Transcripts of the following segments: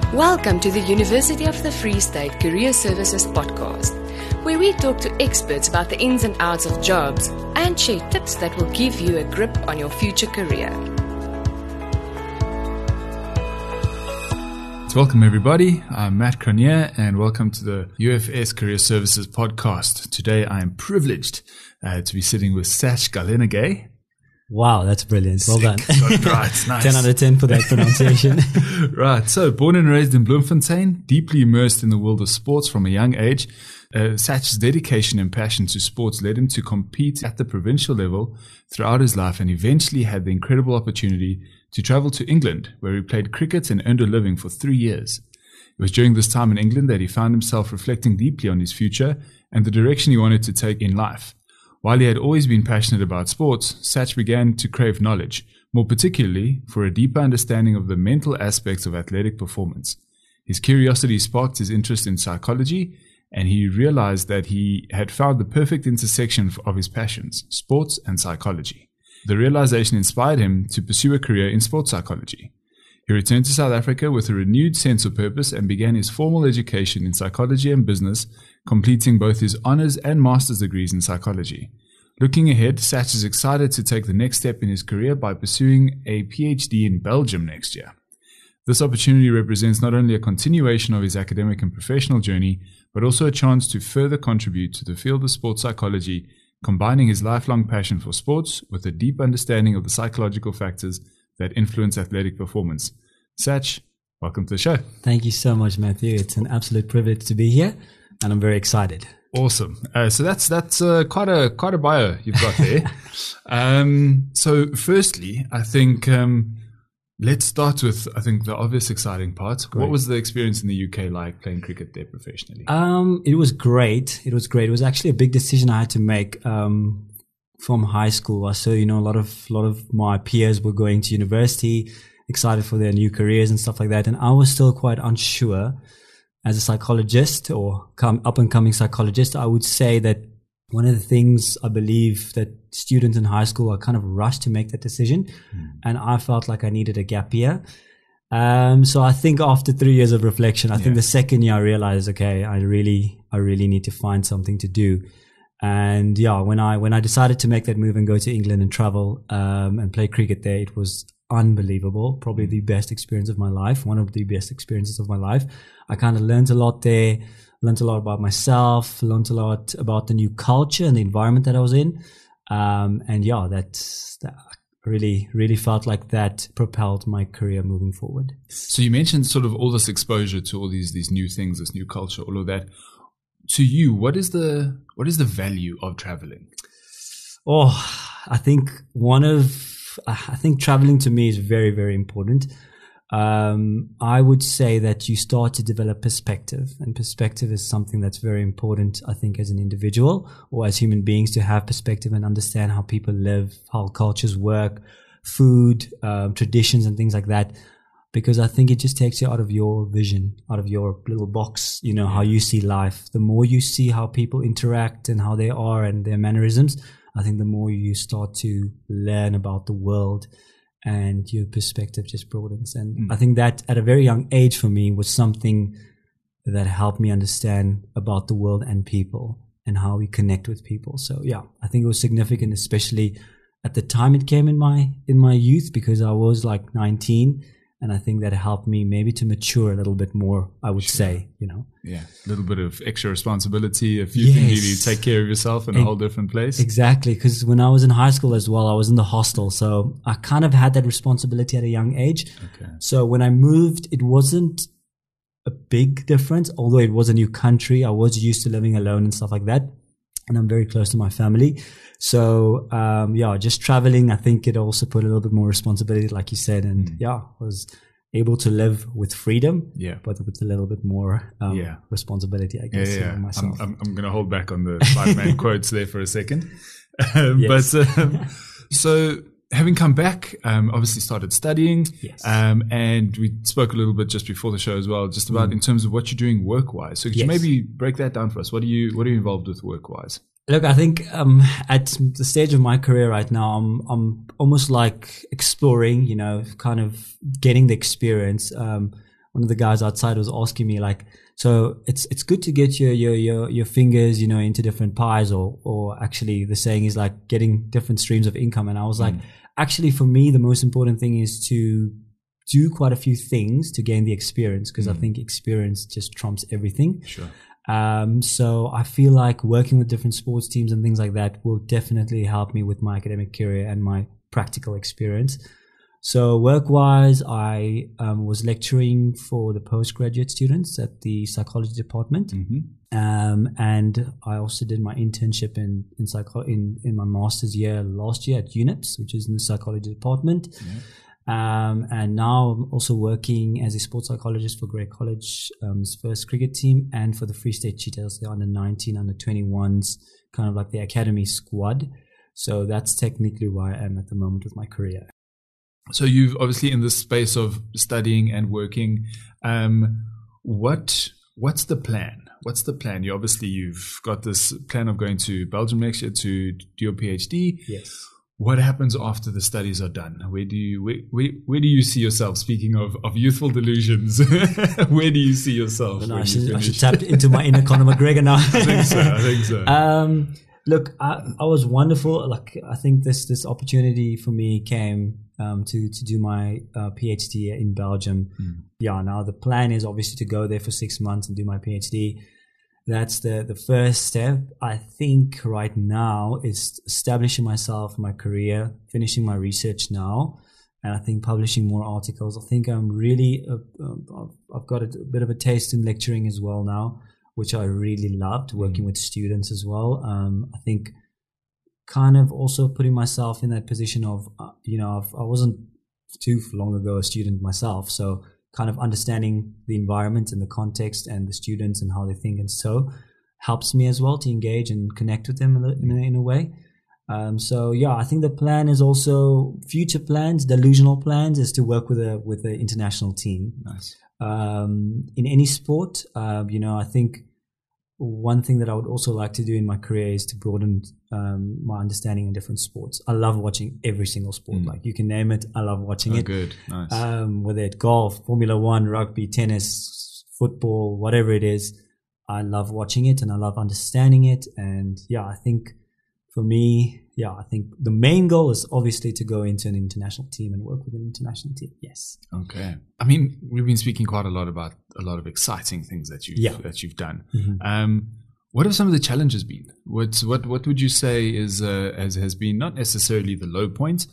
Welcome to the University of the Free State Career Services podcast, where we talk to experts about the ins and outs of jobs and share tips that will give you a grip on your future career. Welcome everybody, I'm Matt Cronier and welcome to the UFS Career Services podcast. Today I am privileged to be sitting with Sach Galenagay. Wow, that's brilliant. Well done. Got it right, nice. 10 out of 10 for that pronunciation. Right, so born and raised in Bloemfontein, deeply immersed in the world of sports from a young age. Sach's dedication and passion to sports led him to compete at the provincial level throughout his life and eventually had the incredible opportunity to travel to England, where he played cricket and earned a living for 3 years. It was during this time in England that he found himself reflecting deeply on his future and the direction he wanted to take in life. While he had always been passionate about sports, Sach began to crave knowledge, more particularly for a deeper understanding of the mental aspects of athletic performance. His curiosity sparked his interest in psychology, and he realized that he had found the perfect intersection of his passions, sports and psychology. The realization inspired him to pursue a career in sports psychology. He returned to South Africa with a renewed sense of purpose and began his formal education in psychology and business, completing both his honors and master's degrees in psychology. Looking ahead, Sach is excited to take the next step in his career by pursuing a PhD in Belgium next year. This opportunity represents not only a continuation of his academic and professional journey, but also a chance to further contribute to the field of sports psychology, combining his lifelong passion for sports with a deep understanding of the psychological factors that influence athletic performance. Sach, welcome to the show. Thank you so much, Matthew. It's an absolute privilege to be here, and I'm very excited. Awesome. So that's quite a bio you've got there. So firstly, I think let's start with the obvious exciting part. Great. What was the experience in the UK like playing cricket there professionally? It was great. It was actually a big decision I had to make from high school. So a lot of my peers were going to university, excited for their new careers and stuff like that, and I was still quite unsure. As a psychologist or up-and-coming psychologist, I would say that one of the things I believe that students in high school are kind of rushed to make that decision, and I felt like I needed a gap year. So I think after 3 years of reflection, I think the second year I realized, okay, I really need to find something to do. And when I decided to make that move and go to England and travel and play cricket there, it was unbelievable. Probably the best experience of my life. One of the best experiences of my life. I kind of learned a lot there, learned a lot about myself, learned a lot about the new culture and the environment that I was in. That really felt like that propelled my career moving forward. So you mentioned sort of all this exposure to all these new things, this new culture, all of that. To you, what is the value of traveling? I think traveling to me is very, very important. I would say that you start to develop perspective, and perspective is something that's very important, I think, as an individual or as human beings, to have perspective and understand how people live, how cultures work, food, traditions and things like that. Because I think it just takes you out of your vision, out of your little box, how you see life. The more you see how people interact and how they are and their mannerisms, I think the more you start to learn about the world and your perspective just broadens. And I think that at a very young age for me was something that helped me understand about the world and people and how we connect with people. So I think it was significant, especially at the time it came in my youth, because I was like 19. And I think that helped me maybe to mature a little bit more, I would say, Yeah, a little bit of extra responsibility. If you think you take care of yourself in a whole different place. Exactly, because when I was in high school as well, I was in the hostel. So I kind of had that responsibility at a young age. Okay. So when I moved, it wasn't a big difference, although it was a new country. I was used to living alone and stuff like that. And I'm very close to my family. So, just traveling, I think it also put a little bit more responsibility, like you said. And was able to live with freedom, but with a little bit more responsibility, I guess. Yeah. Myself. I'm going to hold back on the 5-man quotes there for a second. So having come back, obviously started studying. Yes. And we spoke a little bit just before the show as well, just about in terms of what you're doing work-wise. So could you maybe break that down for us? What are you involved with work-wise? Look, I think at the stage of my career right now, I'm almost like exploring, kind of getting the experience. one of the guys outside was asking me like, so it's good to get your fingers, you know, into different pies, or actually the saying is like getting different streams of income. And I was like, actually for me, the most important thing is to do quite a few things to gain the experience, because I think experience just trumps everything. Sure. So I feel like working with different sports teams and things like that will definitely help me with my academic career and my practical experience. So work-wise, I was lecturing for the postgraduate students at the psychology department, and I also did my internship in my master's year last year at UNIPS, which is in the psychology department. And now I'm also working as a sports psychologist for Grey College's first cricket team, and for the Free State Cheetahs, the under-19, under-21s, kind of like the academy squad. So that's technically where I am at the moment with my career. So you've obviously in this space of studying and working. What's the plan? What's the plan? You've got this plan of going to Belgium next year to do your PhD. Yes. What happens after the studies are done? Where do you see yourself? Speaking of youthful delusions, where do you see yourself? I should tap into my inner Conor McGregor now. I think so. Look, I was wonderful. Like, I think this opportunity for me came to do my PhD in Belgium. Yeah, now the plan is obviously to go there for 6 months and do my PhD. That's the first step. I think right now is establishing myself, my career, finishing my research now, and I think publishing more articles. I think I'm really, I've got a bit of a taste in lecturing as well now, which I really loved, working with students as well. I think kind of also putting myself in that position of, I wasn't too long ago a student myself, so kind of understanding the environment and the context and the students and how they think, and so helps me as well to engage and connect with them in a way. So yeah, I think the plan is also future plans, delusional plans, is to work with a international team. Nice. In any sport, I think one thing that I would also like to do in my career is to broaden my understanding in different sports. I love watching every single sport. Like, you can name it, I love watching it. Good, nice. Whether it's golf, Formula One, rugby, tennis, football, whatever it is, I love watching it and I love understanding it. And yeah, I think for me, I think the main goal is obviously to go into an international team and work with an international team. Yes. Okay. I mean, we've been speaking quite a lot about a lot of exciting things that you've done. What have some of the challenges been? What would you say has been not necessarily the low point,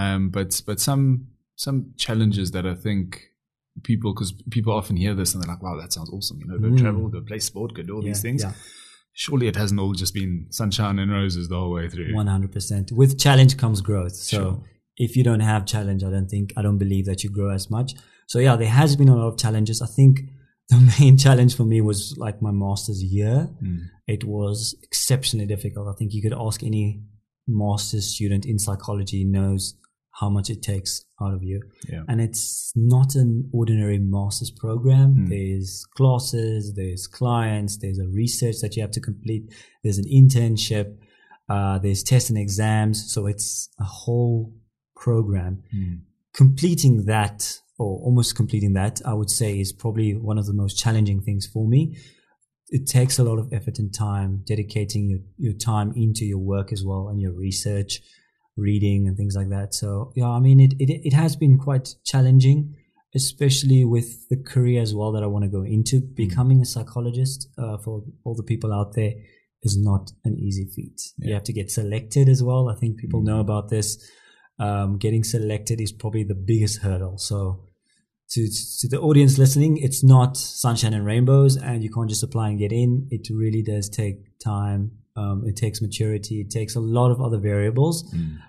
but some challenges that I think because people often hear this and they're like, wow, that sounds awesome. Go travel, go play sport, go do all these things. Yeah. Surely it hasn't all just been sunshine and roses the whole way through. 100%. With challenge comes growth. So if you don't have challenge, I don't believe that you grow as much. So yeah, there has been a lot of challenges. I think the main challenge for me was like my master's year. It was exceptionally difficult. I think you could ask any master's student in psychology knows how much it takes out of you. Yeah. And it's not an ordinary master's program. There's classes, there's clients, there's a research that you have to complete, there's an internship, there's tests and exams. So it's a whole program. Completing that, or almost completing that, I would say is probably one of the most challenging things for me. It takes a lot of effort and time, dedicating your time into your work as well and your research, reading and things like that. So yeah, I mean, it has been quite challenging, especially with the career as well that I want to go into. Becoming a psychologist, for all the people out there, is not an easy feat. You have to get selected as well. I think people know about this. Getting selected is probably the biggest hurdle. So to the audience listening, it's not sunshine and rainbows and you can't just apply and get in. It really does take time. It takes maturity. It takes a lot of other variables.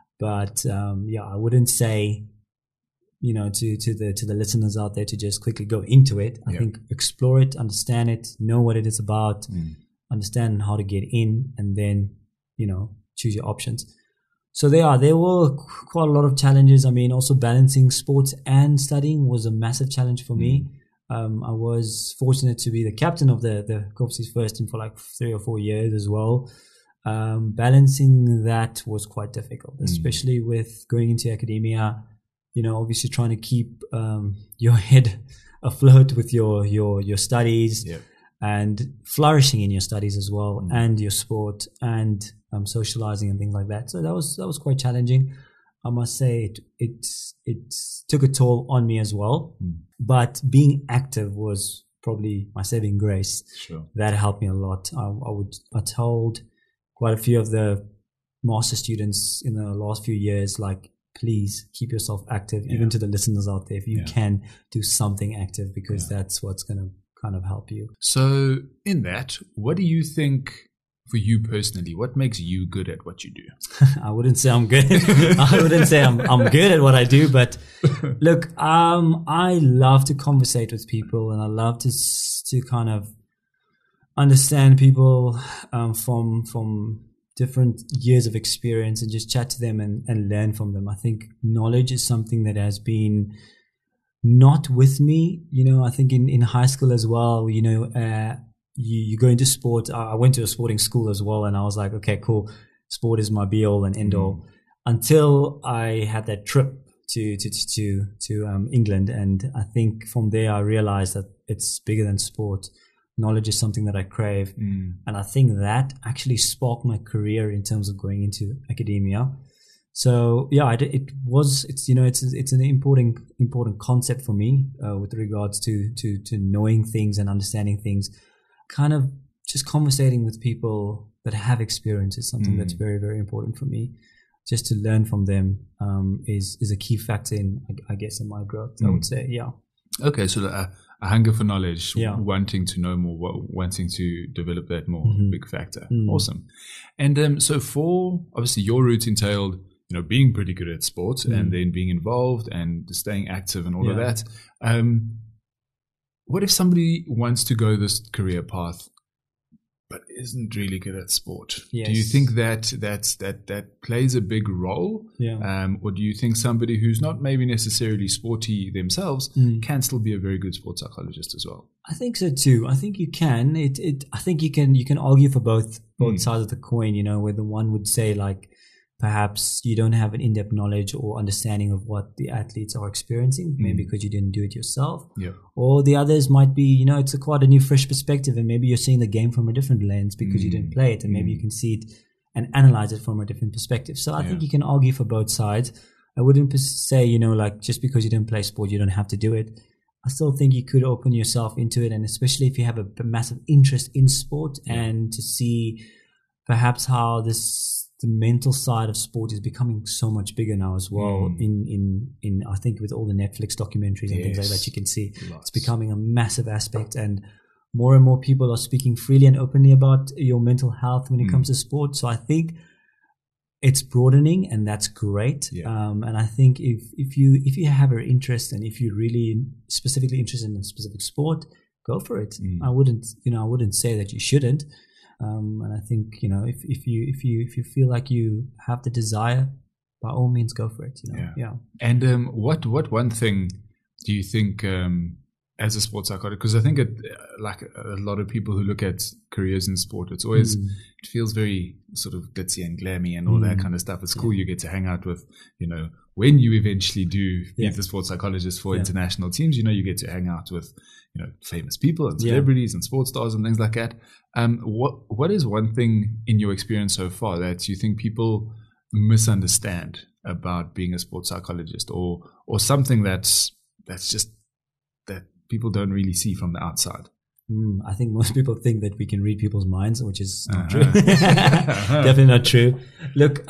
But I wouldn't say, to the listeners out there to just quickly go into it. I think explore it, understand it, know what it is about, understand how to get in, and then, choose your options. So there were quite a lot of challenges. I mean, also balancing sports and studying was a massive challenge for me. I was fortunate to be the captain of the Corpsies first team for like 3 or 4 years as well. Balancing that was quite difficult, especially with going into academia, obviously trying to keep your head afloat with your studies, Yep. and flourishing in your studies as well, and your sport, and socializing and things like that. So that was quite challenging. I must say it took a toll on me as well. But being active was probably my saving grace. Sure. That helped me a lot. I told quite a few of the master students in the last few years, like, please keep yourself active, even to the listeners out there. If you can, do something active, because that's what's going to kind of help you. So in that, what do you think, for you personally, what makes you good at what you do? I wouldn't say I'm good. I wouldn't say I'm good at what I do, but look, I love to conversate with people, and I love to kind of understand people from different years of experience, and just chat to them and learn from them. I think knowledge is something that has been not with me. I think in high school as well, you go into sport. I went to a sporting school as well, and I was like, okay, cool. Sport is my be all and end all, until I had that trip to England. And I think from there I realized that it's bigger than sport. Knowledge is something that I crave. And I think that actually sparked my career in terms of going into academia. So yeah, it's an important concept for me with regards to knowing things and understanding things. Kind of just conversating with people that have experience is something that's very, very important for me. Just to learn from them is a key factor in, I guess, in my growth. I would say, yeah. Okay, so a hunger for knowledge, wanting to know more, wanting to develop that more, big factor. Awesome. And so for, obviously, your route entailed, being pretty good at sports and then being involved and staying active and all of that. What if somebody wants to go this career path but isn't really good at sport? Yes. Do you think that plays a big role? Or do you think somebody who's not maybe necessarily sporty themselves can still be a very good sports psychologist as well? I think so too. I think you can. I think you can argue for both sides of the coin, where the one would say, like, perhaps you don't have an in-depth knowledge or understanding of what the athletes are experiencing, maybe because you didn't do it yourself. Or the others might be, it's quite a new, fresh perspective, and maybe you're seeing the game from a different lens because you didn't play it, and maybe you can see it and analyze it from a different perspective. So I think you can argue for both sides. I wouldn't say, like, just because you didn't play sport, you don't have to do it. I still think you could open yourself into it, and especially if you have a massive interest in sport, and to see perhaps how the mental side of sport is becoming so much bigger now as well. In I think with all the Netflix documentaries and things like that, you can see it's becoming a massive aspect, and more people are speaking freely and openly about your mental health when it comes to sport. So I think it's broadening, and that's great. And I think if you have an interest, and if you're really specifically interested in a specific sport, go for it. I wouldn't say that you shouldn't. And I think, if you feel like you have the desire, by all means, go for it. And what one thing do you think, as a sports psychologist, because I think like a lot of people who look at careers in sport, it's always it feels very sort of glitzy and glammy and all that kind of stuff. It's cool. You get to hang out with, when you eventually do be the sports psychologist for international teams, you get to hang out with, famous people and celebrities and sports stars and things like that. What is one thing in your experience so far that you think people misunderstand about being a sports psychologist, or something that's just that people don't really see from the outside? I think most people think that we can read people's minds, which is not true. Definitely not true. Look,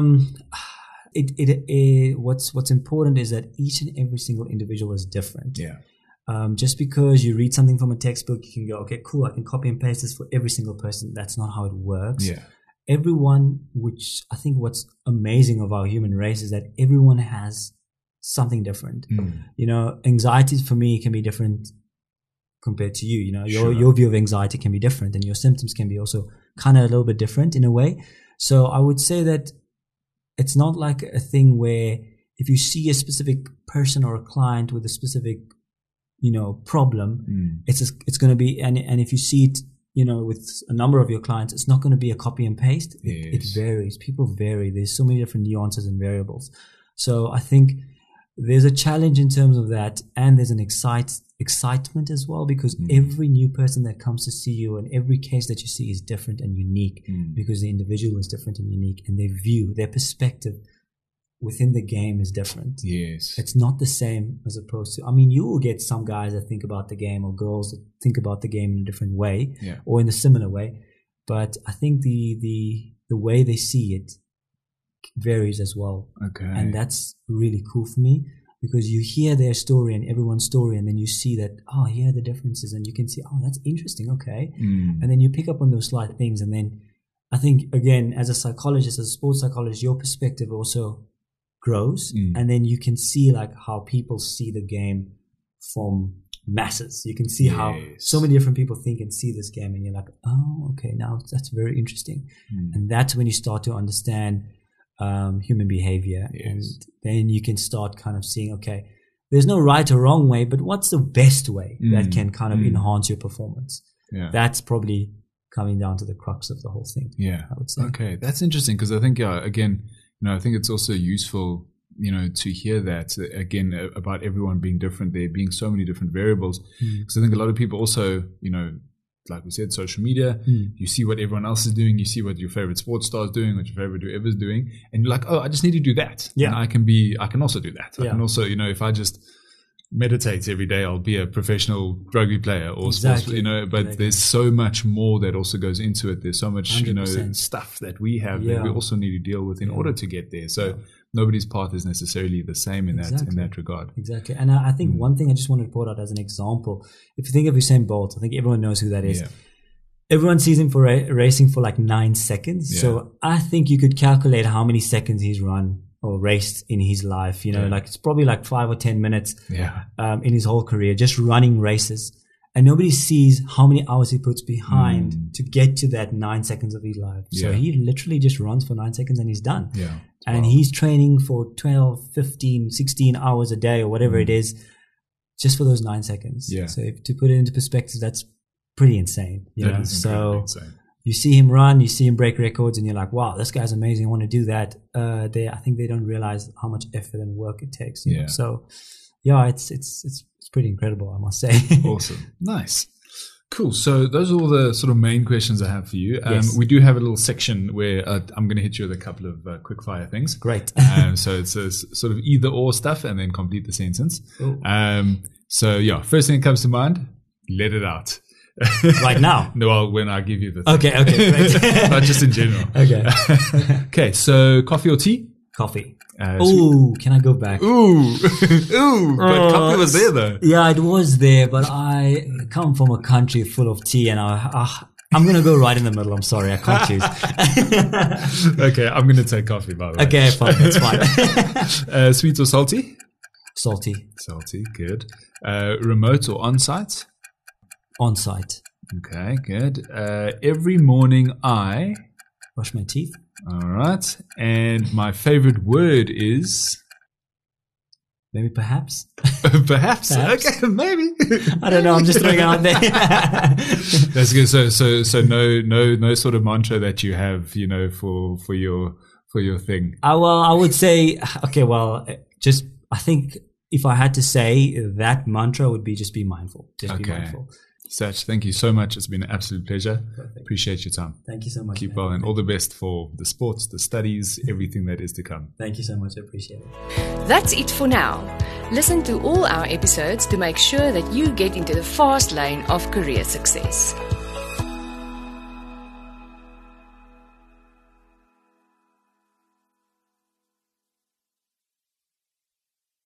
what's important is that each and every single individual is different. Just because you read something from a textbook, you can go, okay, cool, I can copy and paste this for every single person. That's not how it works. Everyone, which I think what's amazing of our human race is that everyone has something different. Anxiety for me can be different compared to you. Your view of anxiety can be different, and your symptoms can be also kind of a little bit different in a way. So I would say that it's not like a thing where if you see a specific person or a client with a specific problem, it's going to be, and if you see it, with a number of your clients, it's not going to be a copy and paste. It varies. People vary. There's so many different nuances and variables. So I think there's a challenge in terms of that, and there's an excitement as well, because every new person that comes to see you and every case that you see is different and unique, because the individual is different and unique, and their perspective within the game is different. Yes. It's not the same as opposed to, I mean, you will get some guys that think about the game, or girls that think about the game in a different way, or in a similar way. But I think the way they see it varies as well. Okay. And that's really cool for me, because you hear their story and everyone's story, and then you see that, oh, here are the differences, and you can see, oh, that's interesting. Okay. And then you pick up on those slight things. And then I think, again, as a psychologist, as a sports psychologist, your perspective also grows, and then you can see like how people see the game from masses. You can see how so many different people think and see this game, and you're like, oh, okay, now that's very interesting. And that's when you start to understand human behavior, and then you can start kind of seeing, okay, there's no right or wrong way, but what's the best way that can kind of enhance your performance? That's probably coming down to the crux of the whole thing. I would say. Okay, that's interesting, because I think again, I think it's also useful, to hear that again about everyone being different, there being so many different variables. Because I think a lot of people also, like we said, social media, you see what everyone else is doing, you see what your favorite sports star is doing, what your favorite whoever is doing, and you're like, oh, I just need to do that. And I can also do that. I can also, if I just meditate every day, I'll be a professional rugby player or sports, but there's so much more that also goes into it. There's so much, 100%. Stuff that we have that we also need to deal with in order to get there. So nobody's path is necessarily the same in that regard. Exactly. And I think one thing I just wanted to point out as an example, if you think of Usain Bolt, I think everyone knows who that is. Everyone sees him for racing for like 9 seconds. So I think you could calculate how many seconds he's run or raced in his life, like it's probably like 5 or 10 minutes in his whole career, just running races. And nobody sees how many hours he puts behind to get to that 9 seconds of his life. So he literally just runs for 9 seconds and he's done. And he's training for 12, 15, 16 hours a day or whatever it is, just for those 9 seconons. So to put it into perspective, that's pretty insane. So insane. You see him run, you see him break records, and you're like, wow, this guy's amazing. I want to do that. I think they don't realize how much effort and work it takes. You know? So it's pretty incredible, I must say. Awesome. Nice. Cool. So those are all the sort of main questions I have for you. We do have a little section where I'm going to hit you with a couple of quick fire things. Great. So it's a sort of either or stuff, and then complete the sentence. So first thing that comes to mind, let it out. Right now? No, well, when I give you the thing. Okay, great. Not just in general. Okay, so coffee or tea? Coffee. Can I go back? But coffee was there though. Yeah, it was there, but I come from a country full of tea, and I'm going to go right in the middle. I'm sorry, I can't choose. Okay, I'm going to take coffee, by the way. Okay, fine, that's fine. Sweet or salty? Salty. Salty, good. Remote or on-site? On-site. Okay, good. Every morning I brush my teeth. All right. And my favorite word is maybe perhaps. Perhaps. Okay, maybe. I don't know. I'm just throwing it out there. That's good. So no sort of mantra that you have, for your thing. Well, I would say, I think if I had to say, that mantra would be just be mindful. Just be mindful. Sach, thank you so much. It's been an absolute pleasure. Perfect. Appreciate your time. Thank you so much. Keep well, and all the best for the sports, the studies, everything that is to come. Thank you so much. I appreciate it. That's it for now. Listen to all our episodes to make sure that you get into the fast lane of career success.